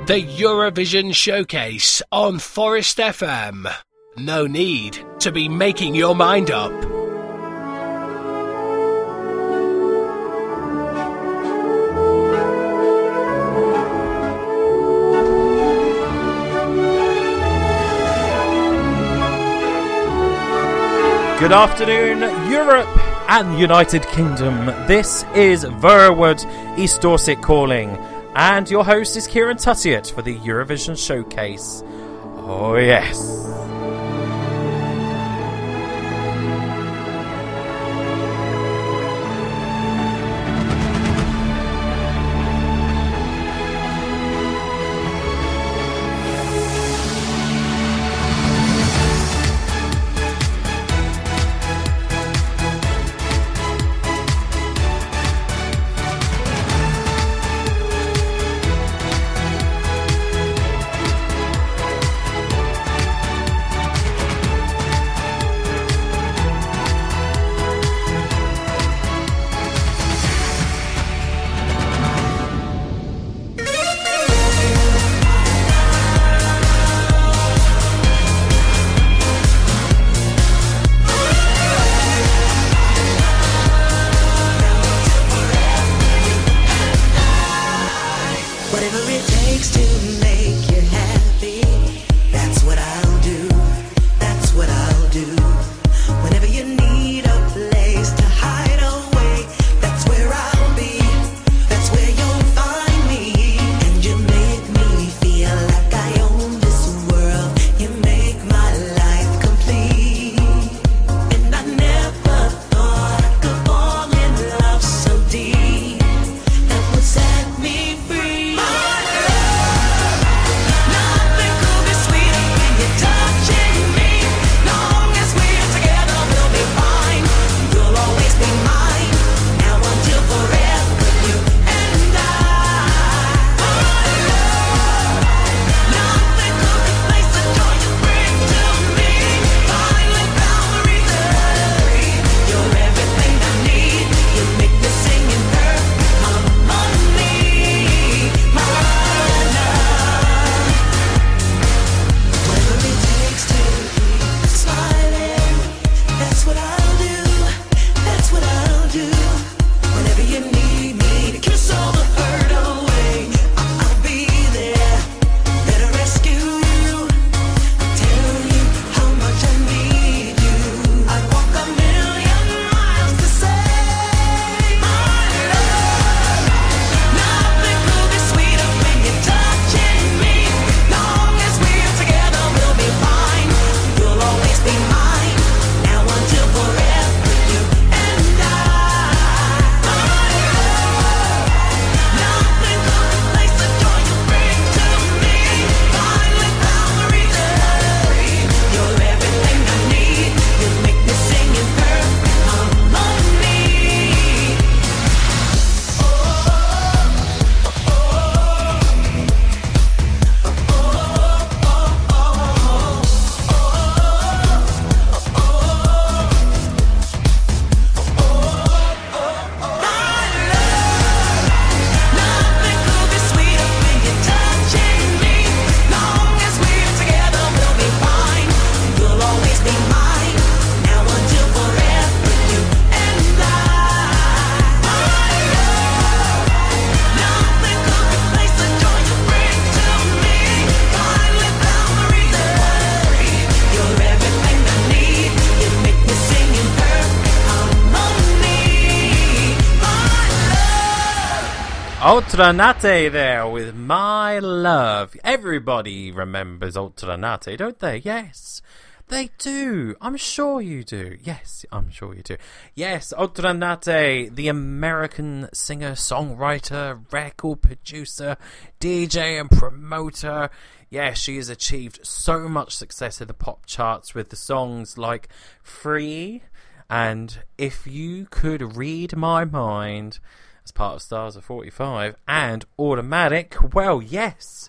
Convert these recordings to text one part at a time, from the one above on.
The Eurovision Showcase on Forest FM. No need to be making your mind up. Good afternoon, Europe and United Kingdom. This is Verwood, East Dorset calling, and your host is Kieran Tuttiett for the Eurovision Showcase. Oh yes. Oltranatte there with My Love. Everybody remembers Oltranatte, don't they? Yes, they do. I'm sure you do. Yes, I'm sure you do. Yes, Oltranatte, the American singer, songwriter, record producer, DJ and promoter. Yes, she has achieved so much success in the pop charts with the songs like Free and If You Could Read My Mind, as part of Stars of 45, and Automatic. Well, yes,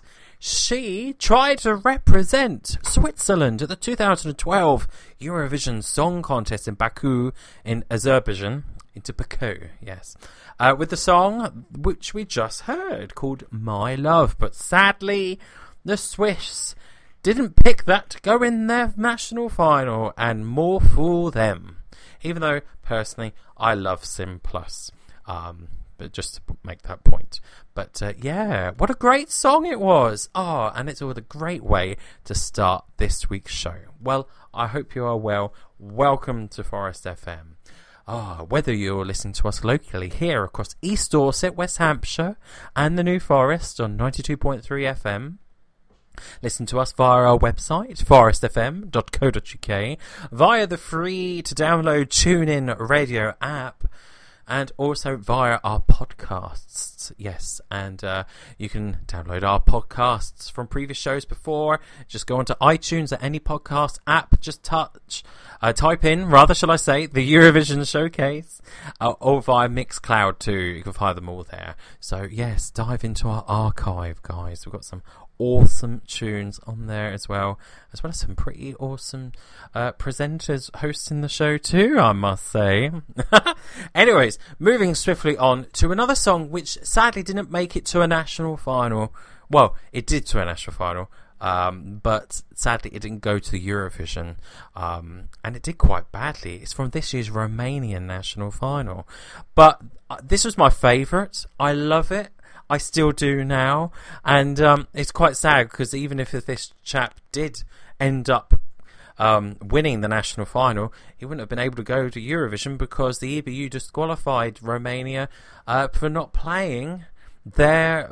she tried to represent Switzerland at the 2012 Eurovision Song Contest in Baku in Azerbaijan. into Baku, yes. With the song which we just heard called My Love. But sadly, the Swiss didn't pick that to go in their national final, and more for them. Even though, personally, I love Sim Plus. But just to make that point. But yeah, what a great song it was. Oh, and it's all a great way to start this week's show. Well, I hope you are well. Welcome to Forest FM. Whether you're listening to us locally here across East Dorset, West Hampshire, and the New Forest on 92.3 FM, listen to us via our website, forestfm.co.uk, via the free to download TuneIn radio app, and also via our podcasts. Yes, and you can download our podcasts from previous shows before. Just go onto iTunes or any podcast app. Just type in, the Eurovision Showcase, or via Mixcloud too. You can find them all there. So yes, dive into our archive, guys. We've got some awesome tunes on there as well as some pretty awesome presenters hosting the show too, I must say. Anyways, moving swiftly on to another song which sadly didn't make it to a national final. Well, it did to a national final, but sadly it didn't go to the Eurovision, and it did quite badly. It's from this year's Romanian national final, but this was my favourite. I love it. I still do now, and it's quite sad because even if this chap did end up winning the national final, he wouldn't have been able to go to Eurovision because the EBU disqualified Romania for not paying their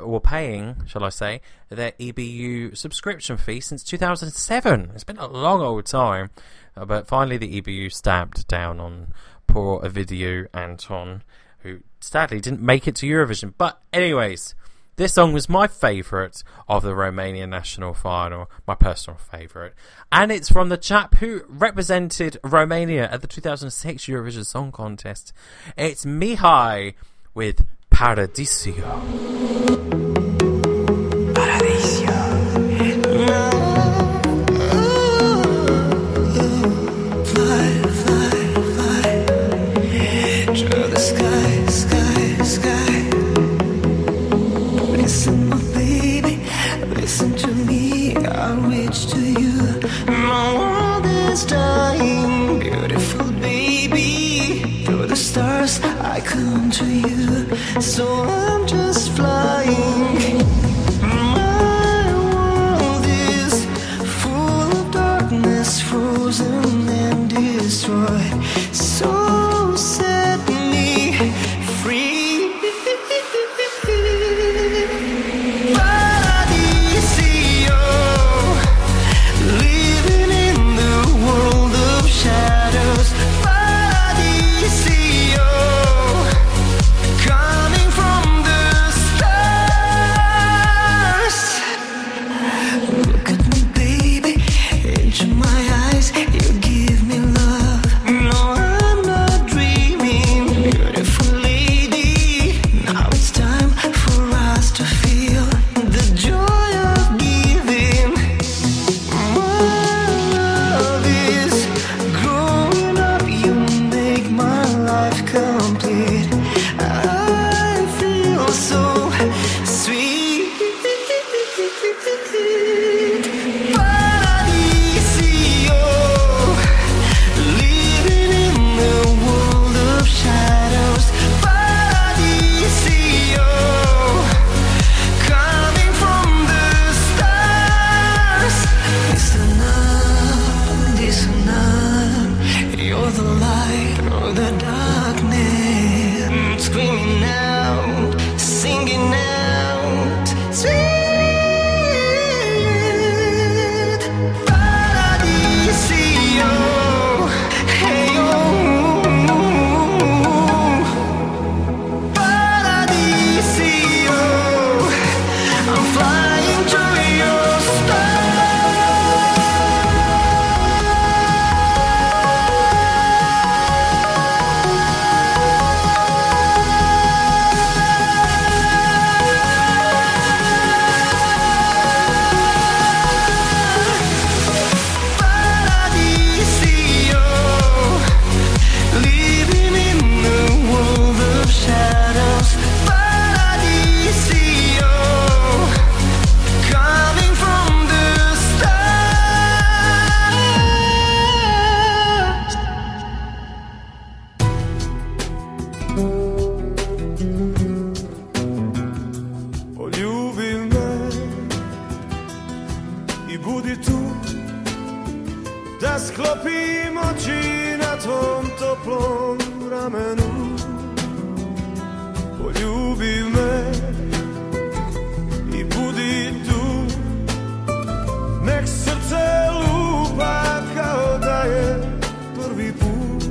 EBU subscription fee since 2007. It's been a long old time, but finally the EBU stamped down on poor Ovidiu Anton, who sadly didn't make it to Eurovision. But anyways, this song was my favourite of the Romanian national final, my personal favourite. And it's from the chap who represented Romania at the 2006 Eurovision Song Contest. It's Mihai with Paradisio. Listen to me, I'll reach to you. My world is dying, beautiful baby. Through the stars, I come to you. So I'm just flying. My world is full of darkness, frozen and destroyed. So set me free. Coming from i budi tu, da sklopim oči na tvom toplom ramenu. Poljubi me i budi tu, nek srce lupa kao da je prvi put.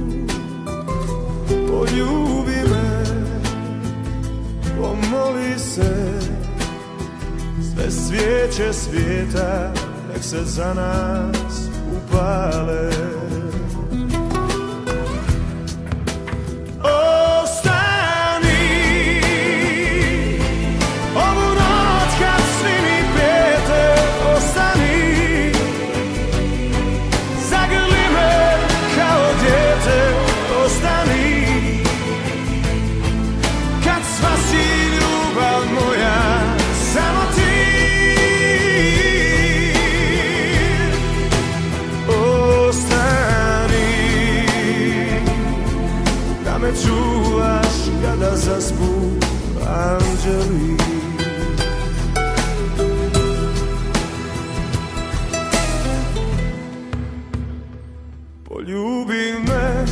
Poljubi me, pomoli se, sve svijeće svijeta nek se za nas upale. Čuvaš kada zaspu anđeli. Poljubi me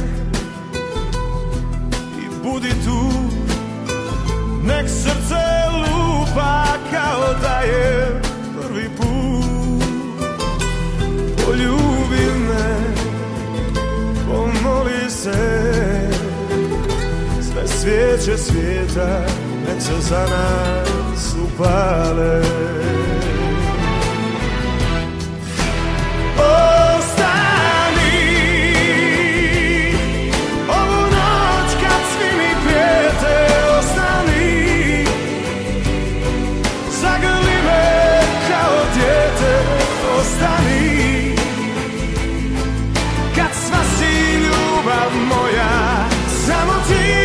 i budi tu, nek srce lupa kao da je prvi put. Poljubi me, pomoli se, svijeće svijeta nek se za nas upale. Ostani ovu noć kad svi mi prijete. Ostani, zagrli me kao dijete. Ostani, kad sva si ljubav moja, samo ti.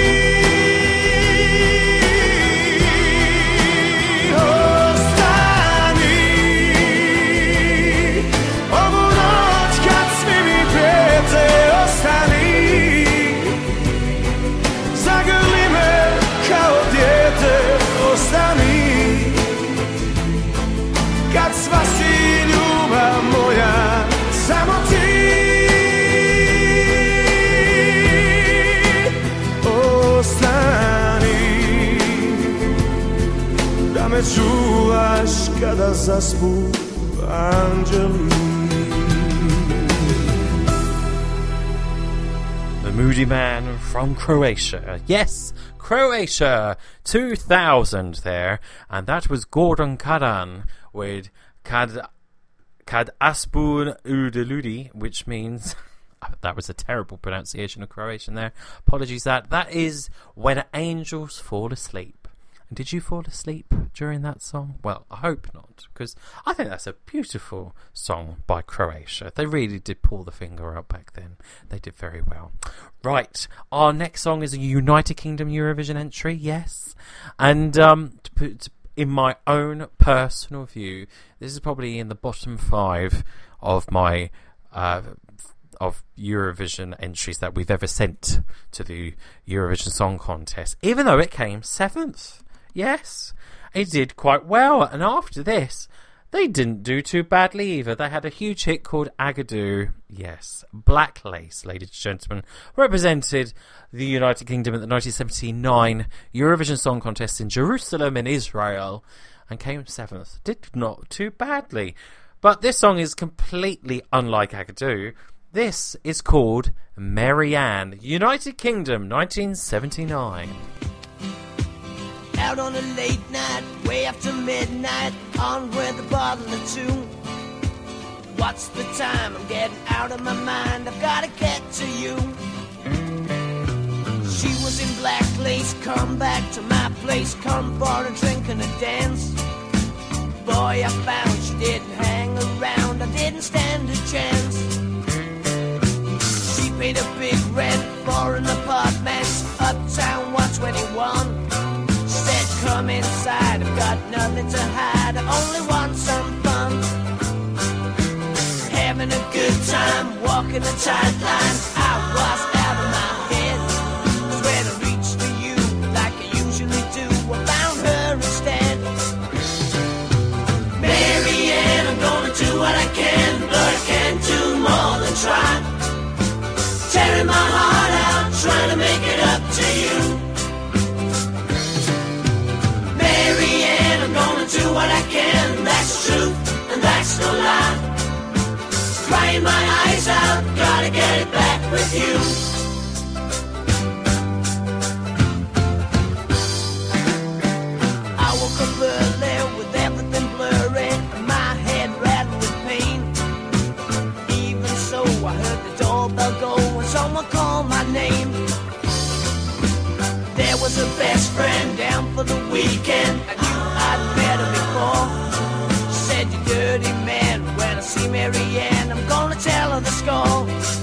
Kad sva si ljubav moja, samo ti. Ostani, da me čuvaš kada zaspu anđeli. The Moody Man from Croatia. Yes, Croatia, 2000 there, and that was Gordon Karan with Kad Aspun Udeludi, which means that was a terrible pronunciation of Croatian there. Apologies that is When Angels Fall Asleep. And did you fall asleep during that song? Well, I hope not, because I think that's a beautiful song by Croatia. They really did pull the finger out back then. They did very well. Right, our next song is a United Kingdom Eurovision entry, yes. And in my own personal view, this is probably in the bottom 5 of my of Eurovision entries that we've ever sent to the Eurovision Song Contest, even though it came 7th. Yes, it did quite well, and after this, they didn't do too badly either. They had a huge hit called Agadoo. Yes, Black Lace, ladies and gentlemen, represented the United Kingdom at the 1979 Eurovision Song Contest in Jerusalem in Israel, and came 7th. Did not too badly. But this song is completely unlike Agadoo. This is called Marianne, United Kingdom, 1979. Out on a late night, way after midnight, on with a bottle or two. What's the time? I'm getting out of my mind, I've gotta get to you. She was in black lace, come back to my place, come for a drink and a dance. Boy, I found she didn't hang around, I didn't stand a chance. She paid a big rent for an apartment, uptown 121. Come inside, I've got nothing to hide, I only want some fun. Having a good time, walking a tight line, I was out of my head. Was when I reached for you, like I usually do, I found her instead. Marianne, I'm gonna do what I can, but I can't do more than try. Tearing my heart out, trying to make it up to you. Marianne, I'm gonna do what I can, that's truth, and that's no lie. Crying my eyes out, gotta get it back with you. I woke up early with everything blurry and my head rattled with pain. Even so, I heard the doorbell go and someone called my name. There was a best friend down for the weekend. I knew I'd met her before. She said, you dirty man, when I see Marianne, I'm gonna tell her the score.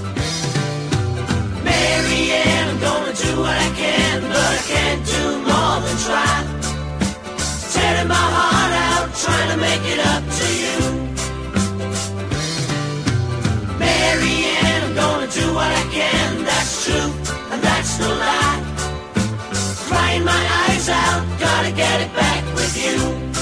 Marianne, I'm gonna do what I can, but I can't do more than try. Tearing my heart out, trying to make it up to you. Marianne, I'm gonna do what I can, that's truth, and that's no lie. Crying my eyes out, gotta get it back with you.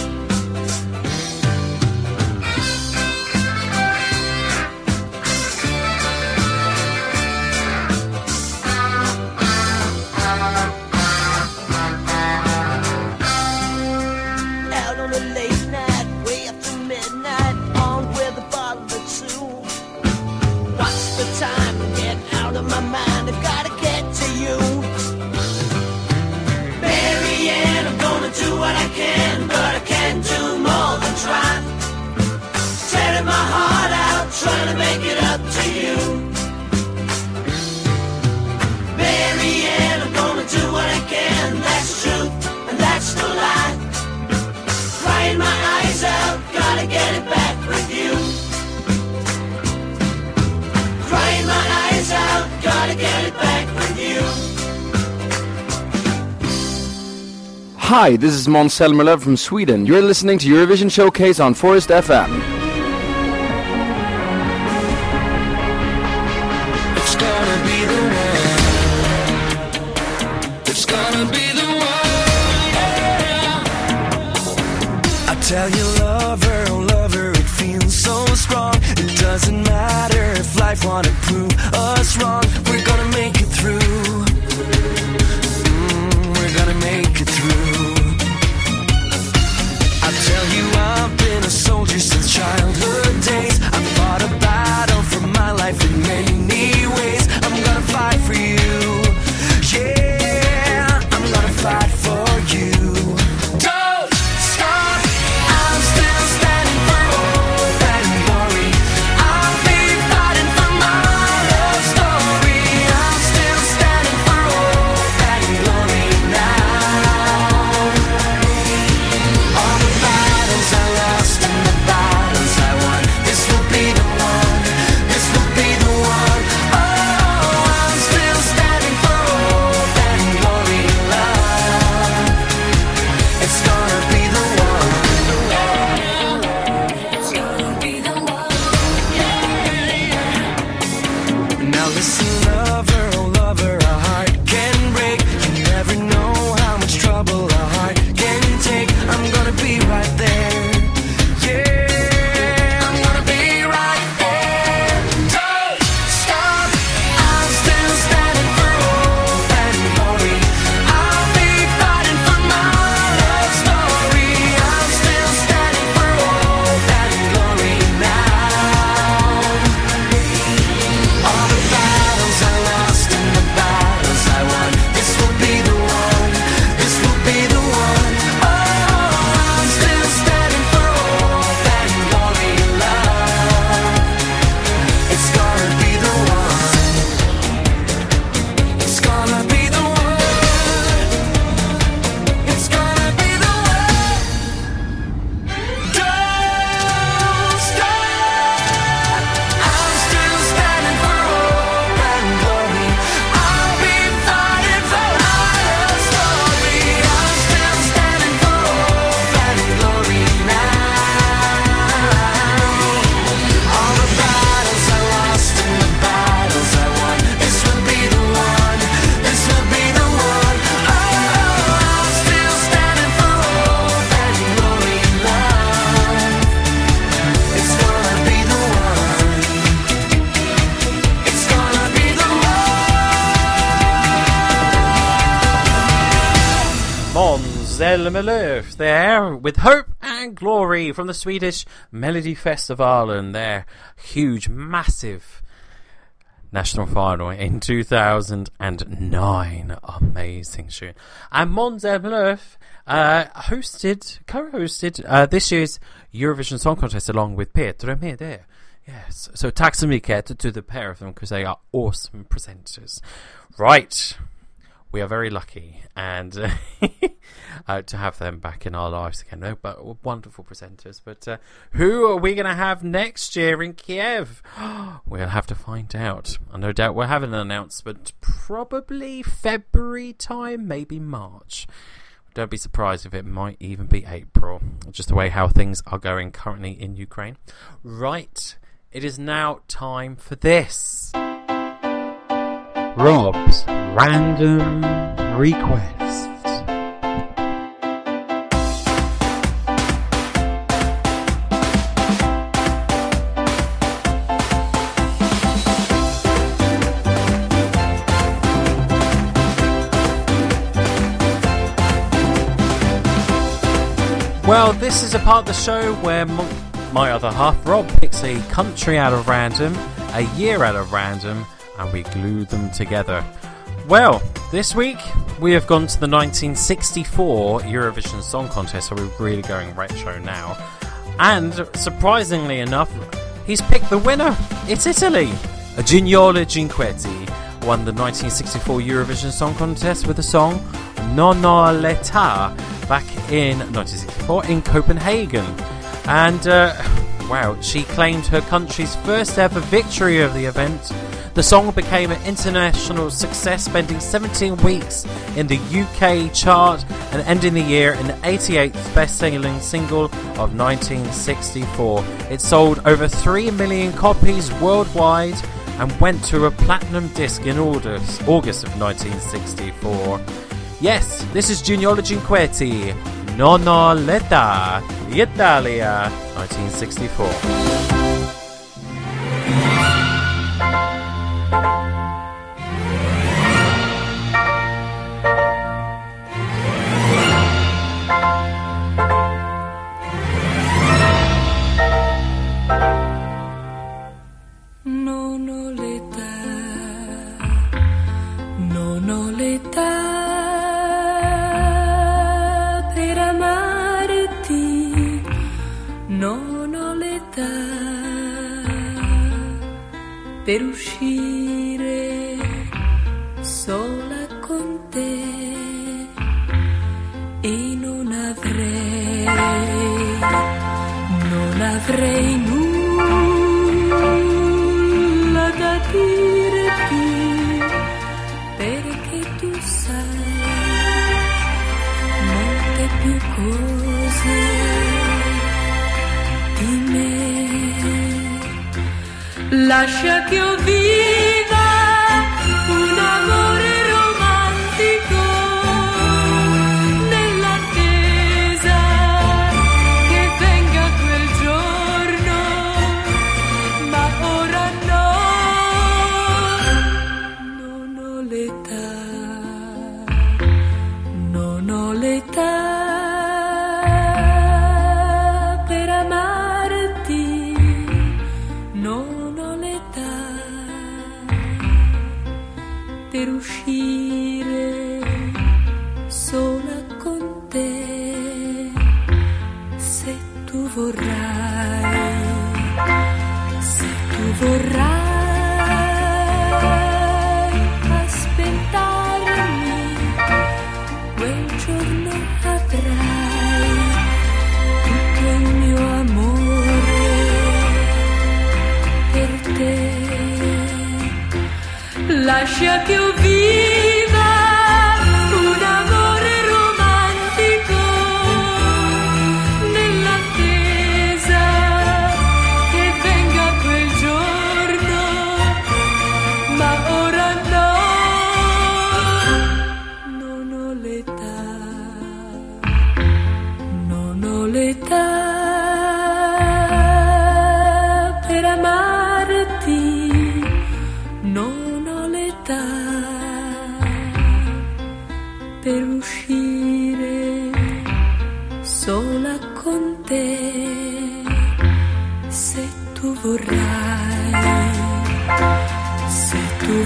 Out on a late night, way after midnight, armed with a bottle or two. What's the time? Get out of my mind, I've gotta get to you. Marianne, I'm gonna do what I can, but I can't do more than try. Tearing my heart out, trying to make it up to you. Marianne, I'm gonna do what I can, that's truth, and that's no lie. Crying my eyes out, gotta get it back with you. Crying my eyes out, gotta get it back with you. Hi, this is Måns Zelmerlöw from Sweden. You're listening to Eurovision Showcase on Forest FM. It's gonna be the one. It's gonna be the one. Yeah. I tell you, lover, oh lover, it feels so strong. It doesn't matter if life wanna prove us wrong. We're gonna make it through. We're gonna make it through. I tell you, I've been a soldier since childhood days. I've fought a battle for my life in many ways. I'm gonna fight for you. Yeah, I'm gonna fight for you. Don't stop. I'm still standing for hope and glory. I'll be fighting for my love story. Zelmerlöw there with Hope and Glory from the Swedish Melody Festivalen, their huge, massive national final in 2009. Amazing tune. And Måns Zelmerlöw co-hosted this year's Eurovision Song Contest along with Peter Mede. Yes, so tack så mycket to the pair of them because they are awesome presenters. Right, we are very lucky and to have them back in our lives again. No, but wonderful presenters. But who are we going to have next year in Kiev? We'll have to find out. No doubt we'll have an announcement probably February time, maybe March. Don't be surprised if it might even be April. Just the way how things are going currently in Ukraine. Right, it is now time for this. Rob's Random Requests. Well, this is a part of the show where my other half, Rob, picks a country out of random, a year out of random, and we glue them together. Well, this week we have gone to the 1964 Eurovision Song Contest, so we're really going retro now. And surprisingly enough, he's picked the winner. It's Italy. Gigliola Cinquetti won the 1964 Eurovision Song Contest with the song Non ho l'età back in 1964 in Copenhagen. And wow, she claimed her country's first ever victory of the event. The song became an international success, spending 17 weeks in the UK chart and ending the year in the 88th best-selling single of 1964. It sold over 3 million copies worldwide and went to a platinum disc in August of 1964. Yes, this is Gigliola Cinquetti, Non ho l'età, Italia, 1964. Per uscire sola con te e non avrei nulla da dirti, perché tu sai molte più cose di me. Lascia che io viva un amore romantico nell'attesa che venga quel giorno, ma ora no, non ho l'età, non ho l'età per amarti, non per uscire sola con te, se tu vorrai aspettarmi, quel giorno avrai tutto il mio amore per te. Lascia che io viva un amore romantico nell'attesa che venga quel giorno, ma ora no, non ho l'età, non ho l'età per amarti, non ho l'età se tu vorrai, se tu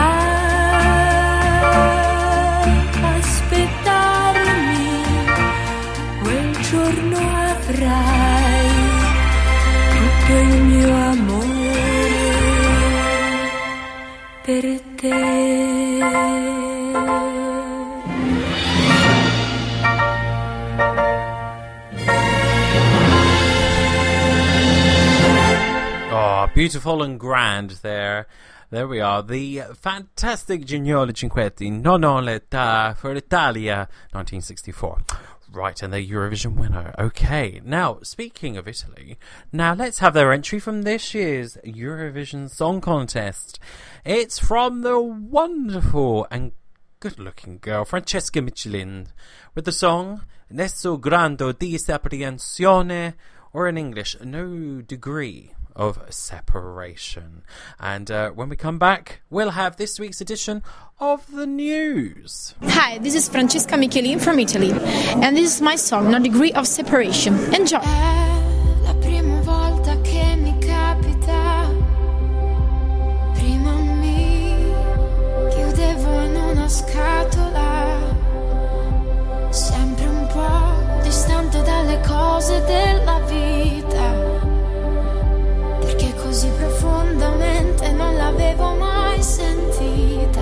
vorrai aspettarmi, quel giorno avrai tutto il mio amore per te. Beautiful and grand there. There we are. The fantastic Gignoli Cinquetti, Non ho l'età for Italia, 1964. Right, and the Eurovision winner. Okay, now, speaking of Italy, now let's have their entry from this year's Eurovision Song Contest. It's from the wonderful and good-looking girl, Francesca Michelin, with the song Nessun grado di separazione, or in English, No Degree of Separation. And when we come back, we'll have this week's edition of the news. Hi, this is Francesca Michelin from Italy, and this is my song, No Degree of Separation. Enjoy! È la prima volta che mi capita, prima mi chiudevo in una scatola, sempre un po' distante dalle cose della vita, perché così profondamente non l'avevo mai sentita.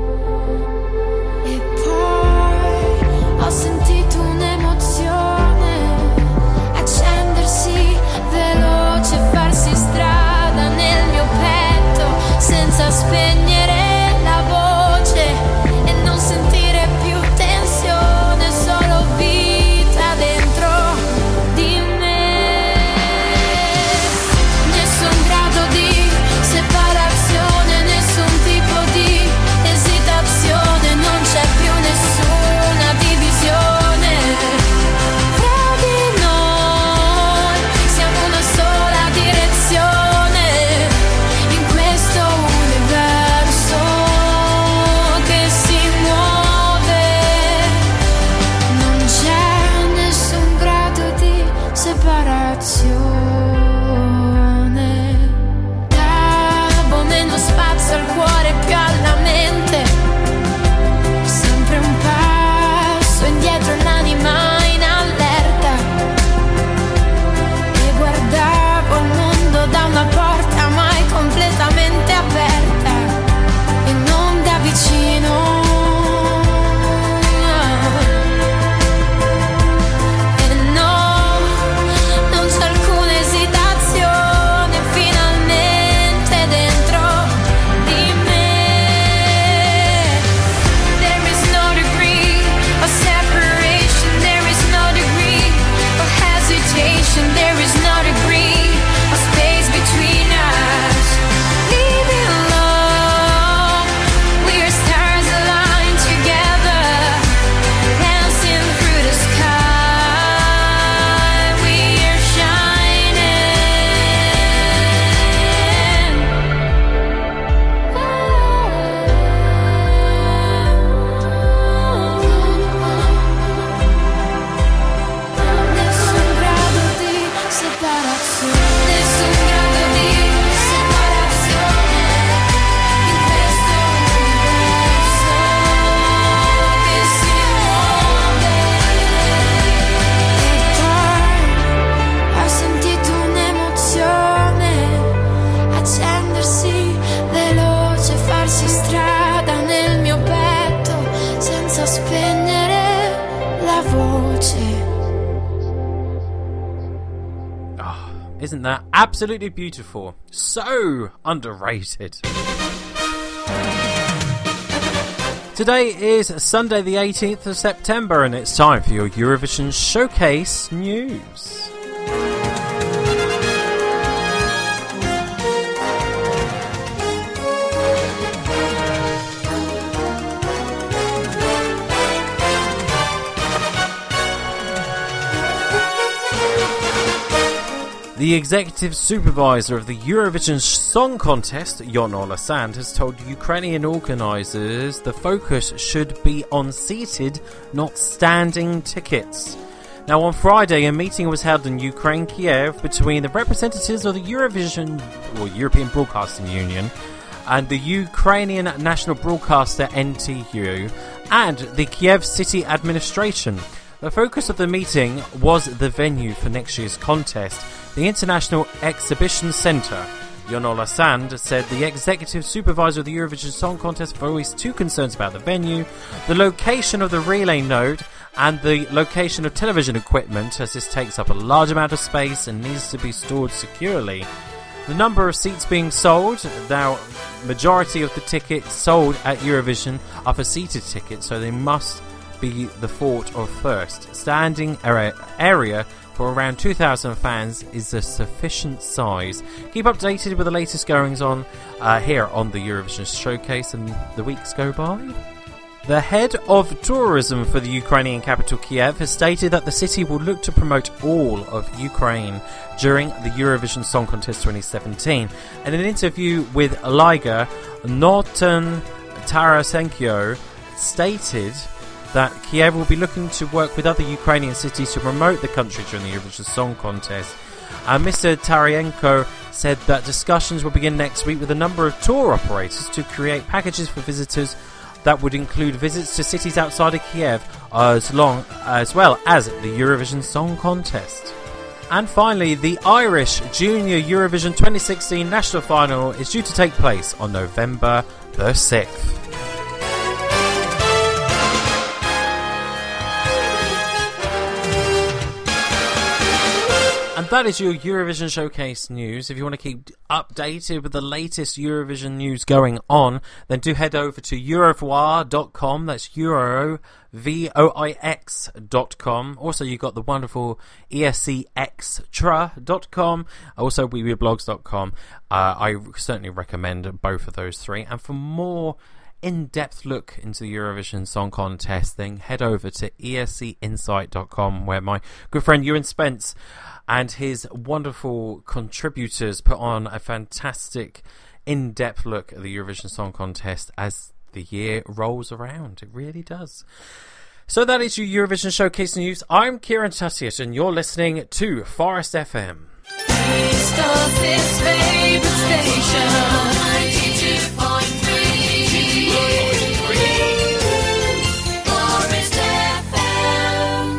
E poi ho sentito un'emozione accendersi veloce, farsi strada nel mio petto senza spegnere la voce e non sentire più tensione, solo vita dentro di me. Nessun grado di separazione, nessun tipo di esitazione, non c'è più nessuna divisione fra di noi, siamo una sola direzione in questo universo che si muove, non c'è nessun grado di separazione. Davo meno spazio al cuore, più alla mente, sempre un passo indietro, l'anima in allerta, e guardavo il mondo da una porta mai completamente aperta e non da vicino. E no, non c'è alcuna esitazione finalmente dentro di me. There is no degree of separation, there is no degree of hesitation, there is no degree of space between us. Leaving alone, we are stars aligned together, dancing through the sky, we are nessun grado di separazione, nessun grado di separazione in questo universo che si muove. E poi ho sentito un'emozione accendersi veloce, farsi strada nel mio petto senza spegnere la voce. Isn't that absolutely beautiful? So underrated. Today is Sunday the 18th of September and it's time for your Eurovision Showcase news. The executive supervisor of the Eurovision Song Contest, Jon Ola Sand, has told Ukrainian organisers the focus should be on seated, not standing tickets. Now, on Friday, a meeting was held in Ukraine, Kiev, between the representatives of the Eurovision, or European Broadcasting Union, and the Ukrainian national broadcaster NTU, and the Kiev city administration. The focus of the meeting was the venue for next year's contest, the International Exhibition Centre. Yonola Sand said the executive supervisor of the Eurovision Song Contest voiced two concerns about the venue: the location of the relay node and the location of television equipment, as this takes up a large amount of space and needs to be stored securely. The number of seats being sold, now majority of the tickets sold at Eurovision are for seated tickets, so they must be the thought of first. Standing area for around 2,000 fans is a sufficient size. Keep updated with the latest goings on here on the Eurovision Showcase and the weeks go by. The head of tourism for the Ukrainian capital Kiev has stated that the city will look to promote all of Ukraine during the Eurovision Song Contest 2017. In an interview with Liga, Norton Tarasenko stated that Kiev will be looking to work with other Ukrainian cities to promote the country during the Eurovision Song Contest. And Mr. Tarasenko said that discussions will begin next week with a number of tour operators to create packages for visitors that would include visits to cities outside of Kiev, as well as the Eurovision Song Contest. And finally, the Irish Junior Eurovision 2016 National Final is due to take place on November the 6th. And that is your Eurovision Showcase news. If you want to keep updated with the latest Eurovision news going on, then do head over to eurovoix.com. That's eurovoix.com. Also, you've got the wonderful escextra.com. Also, weeblogs.com. I certainly recommend both of those three. And for more in-depth look into the Eurovision Song Contest, then head over to escinsight.com, where my good friend Ewan Spence and his wonderful contributors put on a fantastic in-depth look at the Eurovision Song Contest as the year rolls around. It really does. So that is your Eurovision Showcase news. I'm Kieran Tuttiett and you're listening to Forest FM. East of his favorite station, 92.3. Forest FM.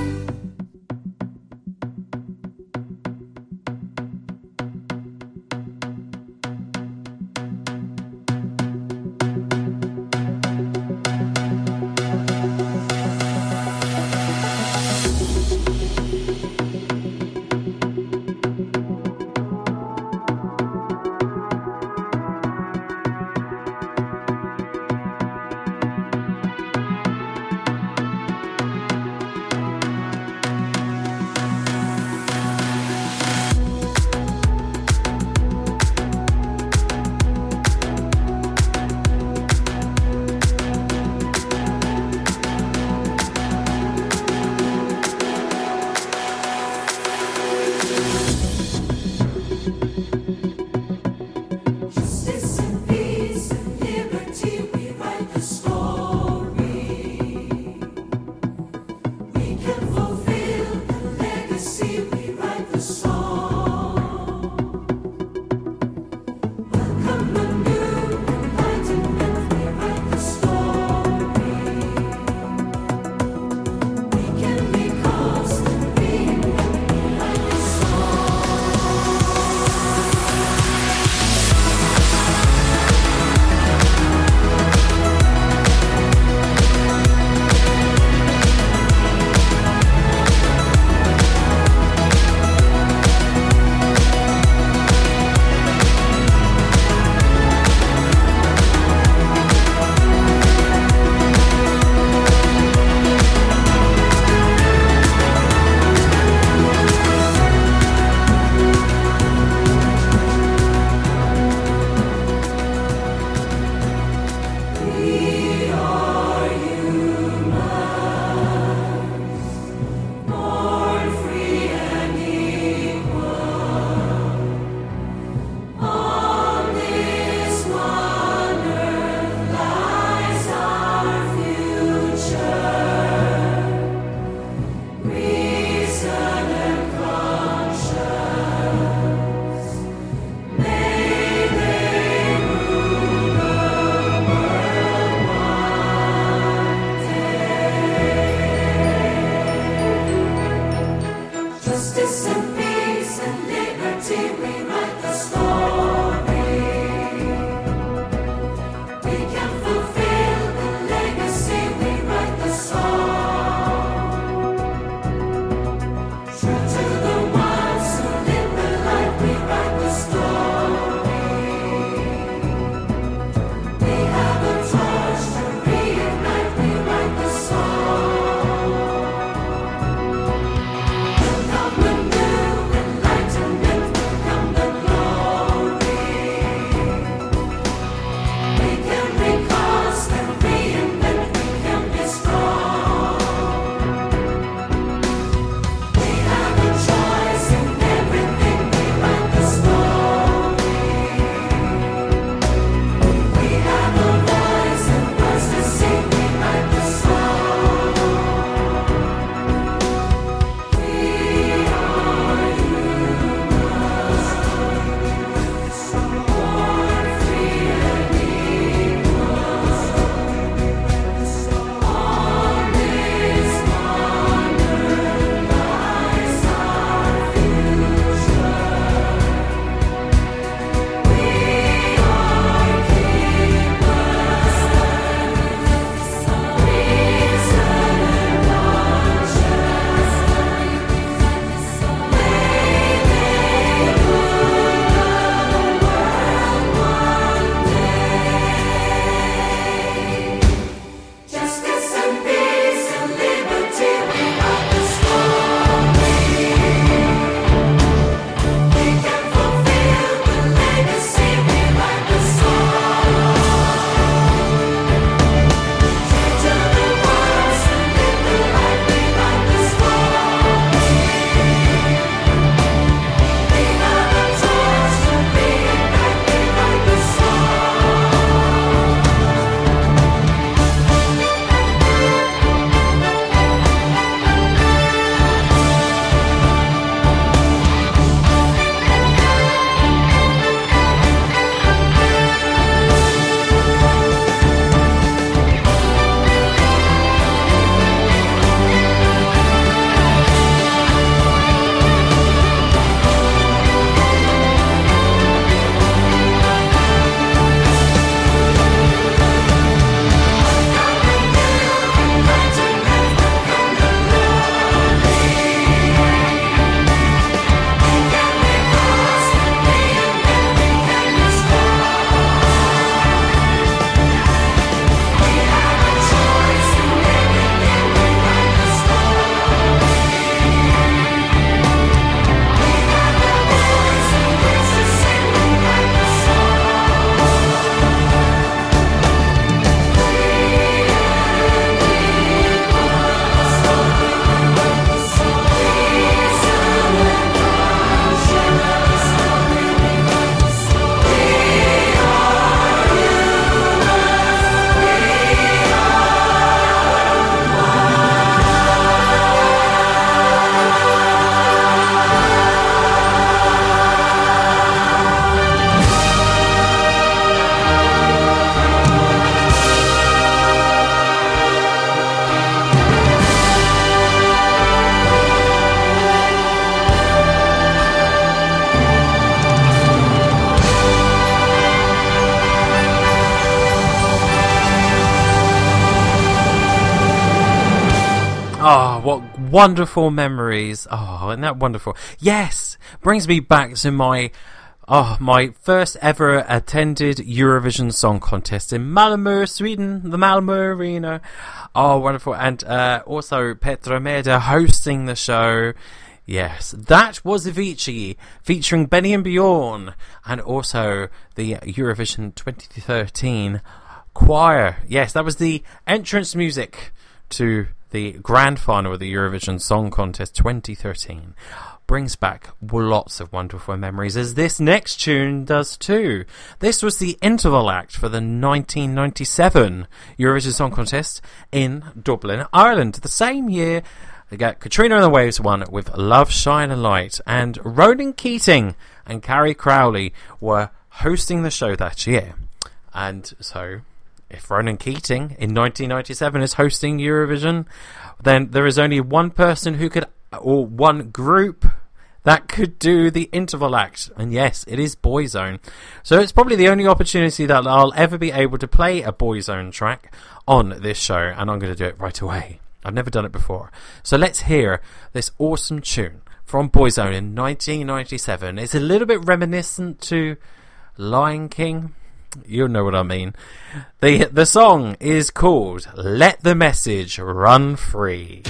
wonderful memories. Oh, isn't that wonderful? Yes, brings me back to my first ever attended Eurovision Song Contest in Malmö, Sweden, the Malmö Arena. Oh, wonderful. And also Petra Mede hosting the show. Yes, that was Avicii featuring Benny and Bjorn, and also the Eurovision 2013 choir. Yes, that was the entrance music to the grand final of the Eurovision Song Contest 2013. Brings back lots of wonderful memories, as this next tune does too. This was the interval act for the 1997 Eurovision Song Contest in Dublin, Ireland. The same year, Katrina and the Waves won with Love, Shine and Light, and Ronan Keating and Carrie Crowley were hosting the show that year. And so, if Ronan Keating in 1997 is hosting Eurovision, then there is only one person who could, or one group that could do the interval act, and yes, it is Boyzone. So it's probably the only opportunity that I'll ever be able to play a Boyzone track on this show, and I'm going to do it right away. I've never done it before. So let's hear this awesome tune from Boyzone in 1997. It's a little bit reminiscent to Lion King. You'll know what I mean. The song is called Let the Message Run Free.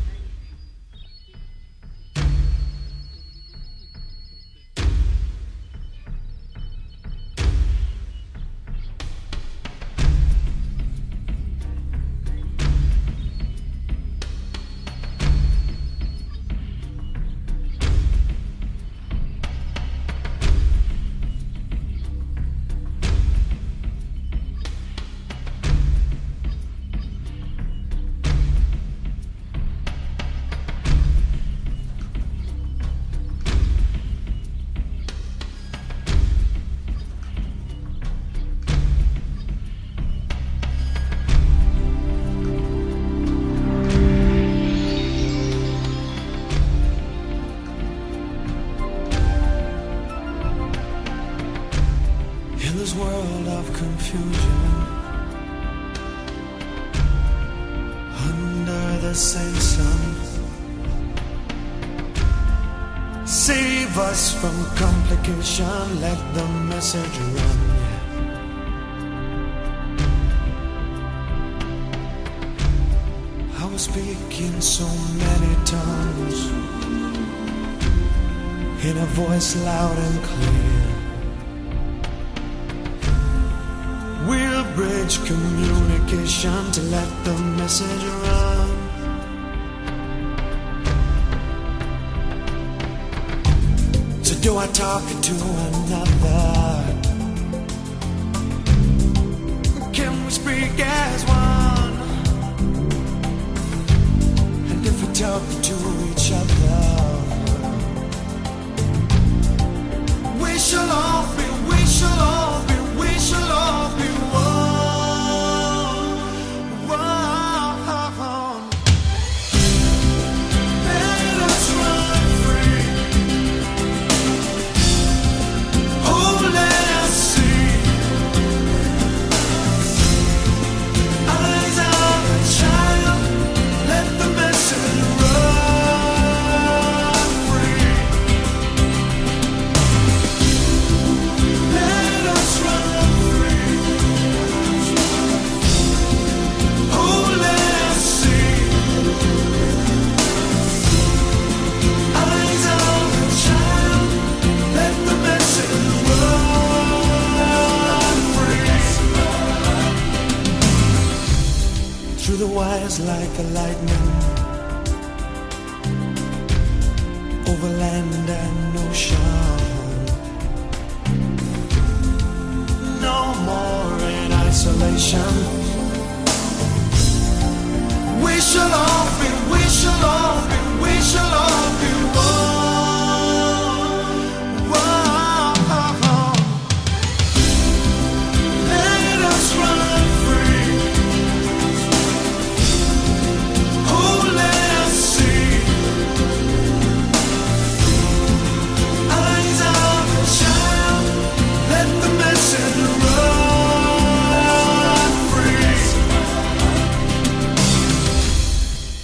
Let the message run. I was speaking so many tongues in a voice loud and clear. We'll bridge communication to let the message run. Do I talk to another? Can we speak as one? And if we talk to each other, we shall all be, we shall all be, we shall all be one. One. Let us run free. Let us see eyes of a child. Let the message run free. Let us run free. Oh, let us see eyes of a child. Let the message through the wires like a lightning, over land and ocean. No more in isolation. We shall all be, we shall all be, we shall all be one. One. Let us run free. Let us see eyes of a child. Let the message run free.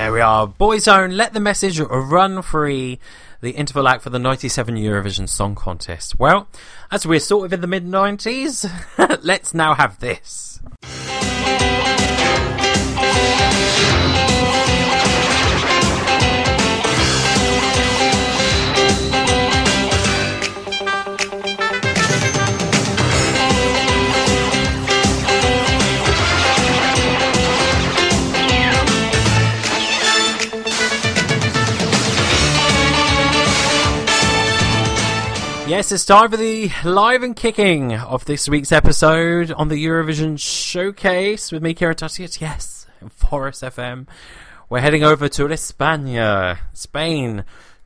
There we are. Boyzone, Let the Message Run Free, the interval act for the 97 Eurovision Song Contest. Well, as we're sort of in the mid-90s, let's now have this. Yes, it's time for the live and kicking of this week's episode on the Eurovision Showcase with me, Kieran Tuttiett. Yes, Forest FM. We're heading over to España, Spain,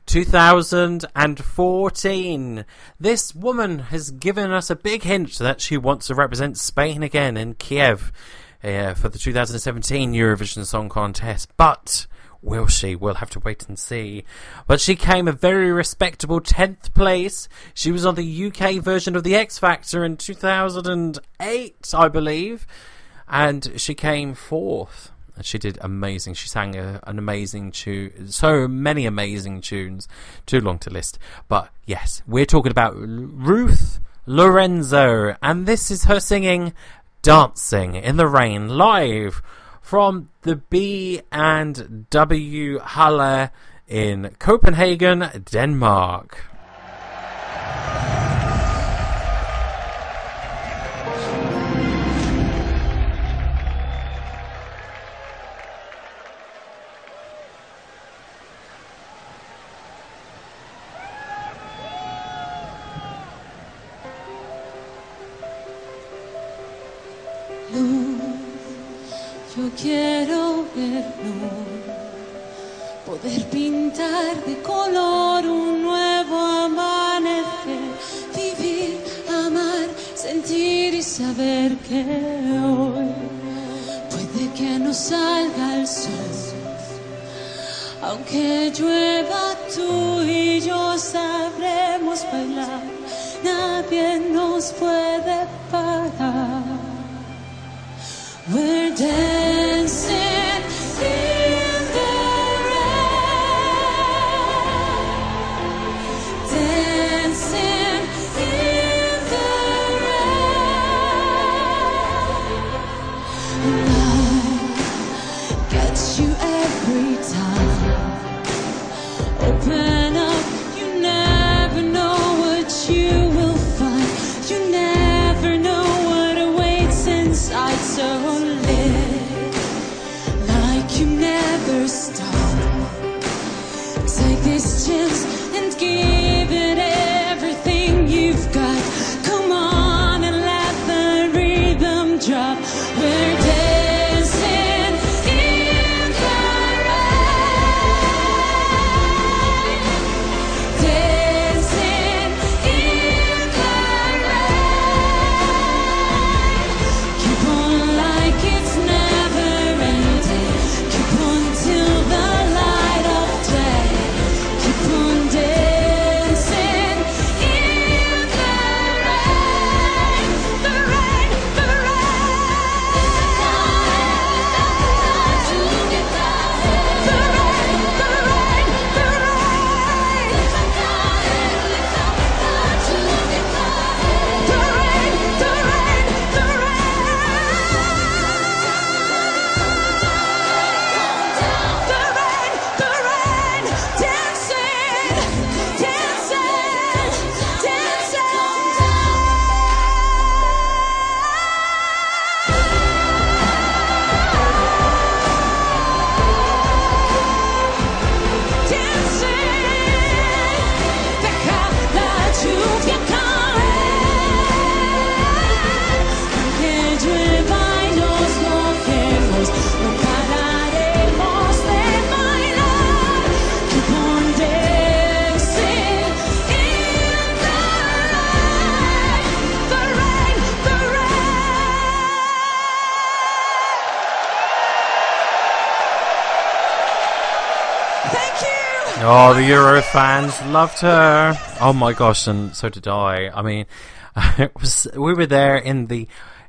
2014. This woman has given us a big hint that she wants to represent Spain again in Kiev for the 2017 Eurovision Song Contest. But will she? We'll have to wait and see. But she came a very respectable 10th place. She was on the UK version of the X Factor in 2008, I believe. And she came 4th. And she did amazing. She sang an amazing tune. So many amazing tunes. Too long to list. But yes, we're talking about Ruth Lorenzo. And this is her singing Dancing in the Rain live from the B&W Halle in Copenhagen, Denmark. Yo quiero ver luz, poder pintar de color un nuevo amanecer, vivir, amar, sentir y saber que hoy puede que no salga el sol. Aunque llueva, tú y yo sabremos bailar, nadie nos puede parar. We're dancing in the rain, dancing in the rain. Love gets you every time. Open up, you never know what you will find. You never know what awaits inside. So you never stop. Take this chance and give it everything you've got. Come on and let the rhythm drop. We're dancing in the rain, dancing in the rain. Keep on like it's never ending. Till the light of day, keep on dancing in the rain, the rain, the Oh, the Euro fans loved her. Oh my gosh, and so did I. I mean, we were there in the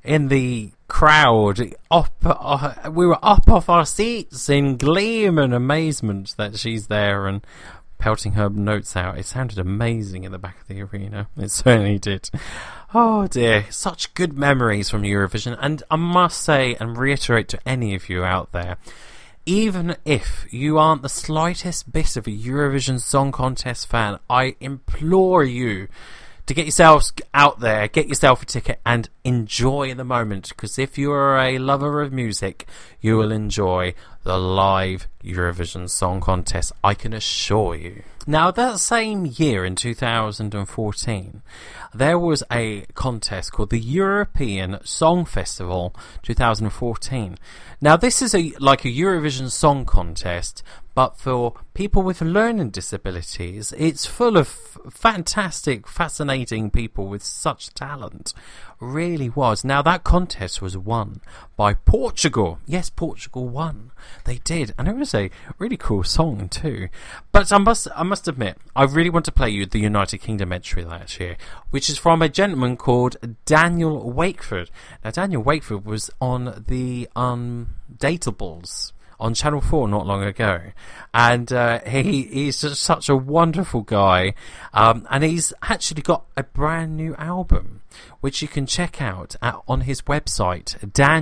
in the crowd. We were up off our seats in gleam and amazement that she's there and pelting her notes out. It sounded amazing in the back of the arena. It certainly did. Oh dear, such good memories from Eurovision. And I must say and reiterate to any of you out there, even if you aren't the slightest bit of a Eurovision Song Contest fan, I implore you to get yourselves out there, get yourself a ticket and enjoy the moment, because if you are a lover of music, you will enjoy the live Eurovision Song Contest, I can assure you. Now, that same year in 2014, there was a contest called the European Song Festival 2014. Now, this is like a Eurovision Song Contest, but for people with learning disabilities. It's full of fantastic, fascinating people with such talent. Really was. Now, that contest was won by Portugal. Yes, Portugal won. They did. And it was a really cool song too. But I must admit, I really want to play you the United Kingdom entry last year, which is from a gentleman called Daniel Wakeford. Now, Daniel Wakeford was on the Undateables on Channel 4 not long ago, and he's just such a wonderful guy, and he's actually got a brand new album which you can check out on his website,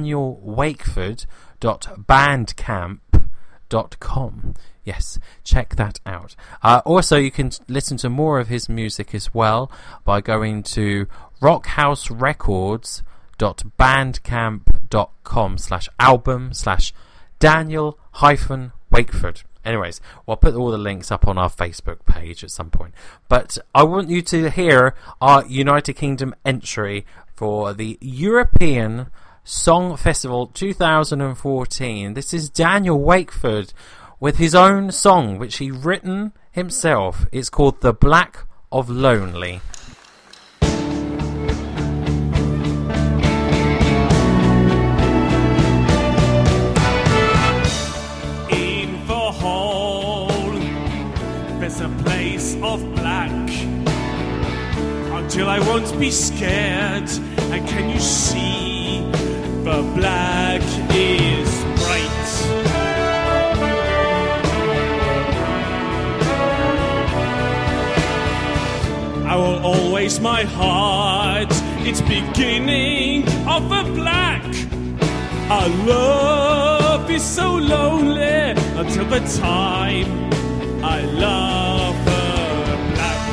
danielwakeford.bandcamp.com. Yes, check that out. Also, you can listen to more of his music as well by going to rockhouserecords.bandcamp.com/album/Daniel-Wakeford. Anyways, we'll put all the links up on our Facebook page at some point. But I want you to hear our United Kingdom entry for the European Song Festival 2014. This is Daniel Wakeford with his own song, which he written himself. It's called The Black of Lonely. There's a place of black until I won't be scared. And can you see the black is bright? I will always my heart, it's beginning of the black. Our love is so lonely until the time I love her black.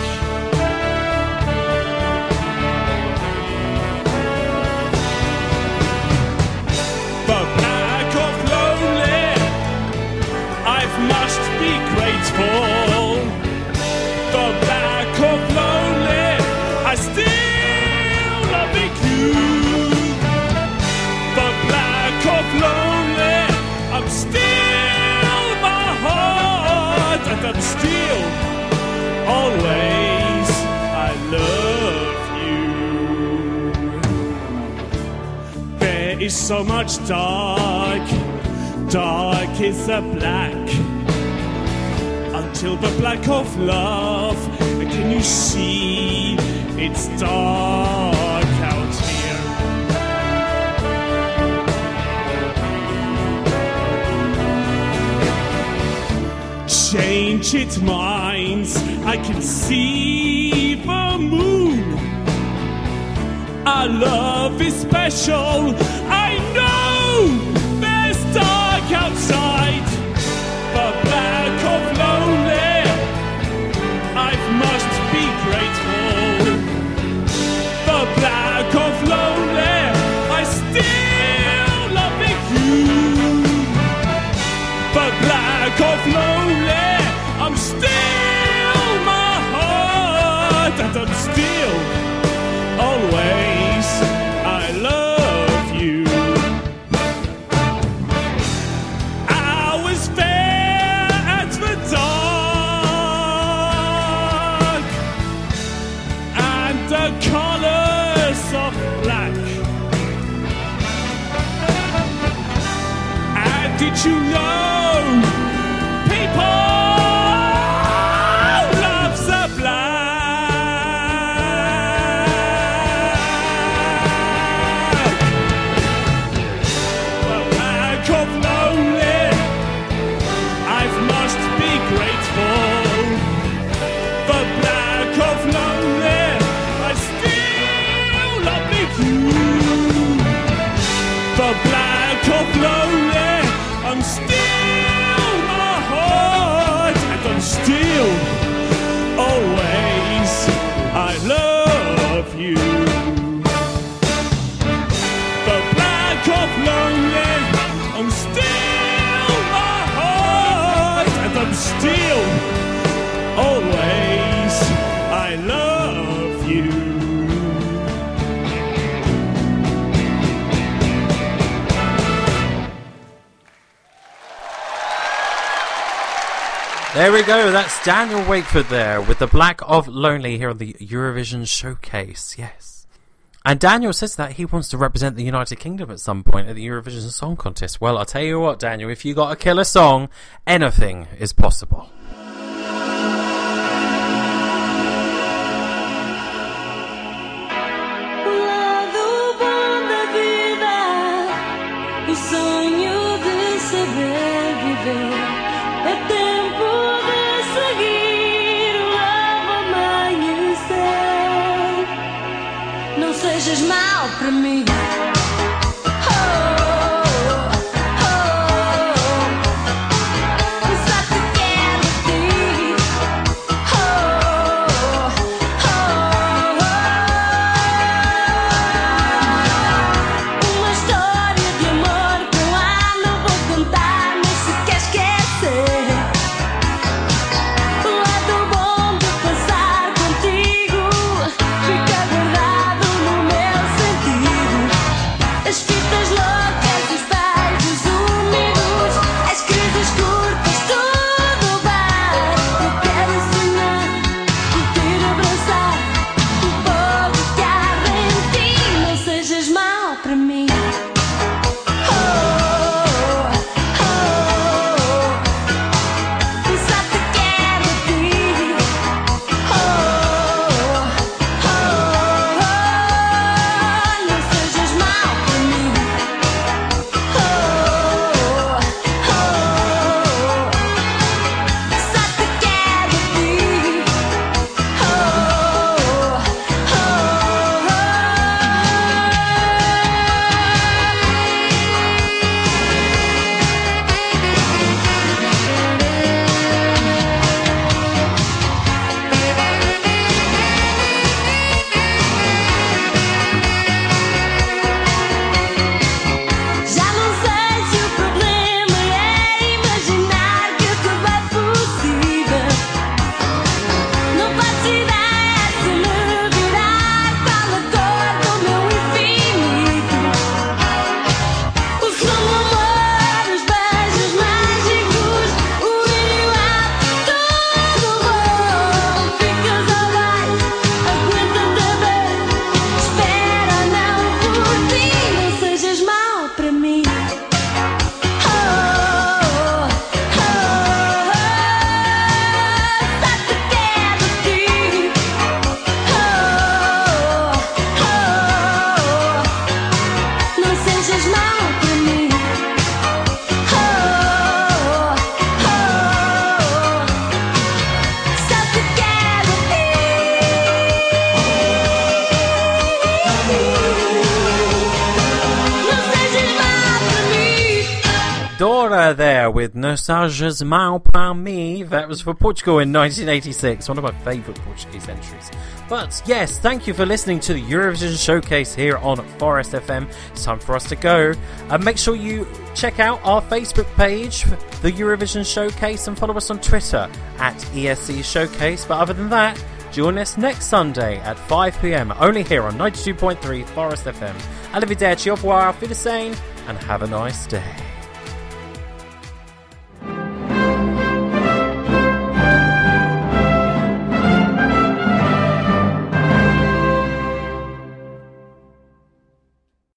The black of lonely, I must be grateful. The black of lonely, I still love you. The black of lonely, I'm still my heart. And I'm still, always, I love you. There is so much dark, dark is the black, until the black of love. Can you see it's dark out here? Change its minds, I can see the moon. Our love is special, I know there's dark outside. The black of lonely, I must be grateful. The black of lonely, I still love you. The black of lonely, I'm still my heart, and I'm still, always, I love you. I was there at the dark, and the colors of black. And did you know, people, still always I love you. The black of lonely, I'm still my heart, and I'm still always I love you. There we go, that's Daniel Wakeford there with The Black of Lonely here on the Eurovision Showcase, yes. And Daniel says that he wants to represent the United Kingdom at some point at the Eurovision Song Contest. Well, I'll tell you what, Daniel, if you got a killer song, anything is possible. Lado bom da vida, o sonho de saber viver. É tempo de seguir o amanhecer. Não sejas mau para mim. Dora there with No Sejas Mal Para Mi. That was for Portugal in 1986, one of my favourite Portuguese entries. But yes, thank you for listening to the Eurovision Showcase here on Forest FM. It's time for us to go. Make sure you check out our Facebook page, the Eurovision Showcase, and follow us on Twitter at ESC Showcase. But other than that, join us next Sunday at 5 PM, only here on 92.3 Forest FM. Arrivederci, au revoir, auf Wiedersehen, and have a nice day.